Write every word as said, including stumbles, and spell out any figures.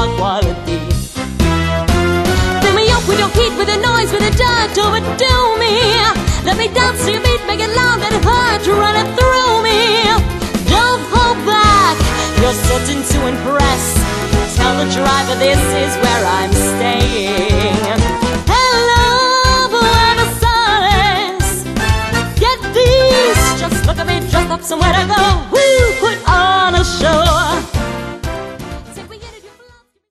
quality. Fill me up with your heat, with the noise, with the dirt, overdo me. Let me dance to your beat, make it loud, let it hurt, run it through me. Don't hold back, you're certain to impress. Tell the driver this is where I'm staying. Hello, where the sun is. Get these, just look at me, dressed up somewhere to go. Woo, put on a show.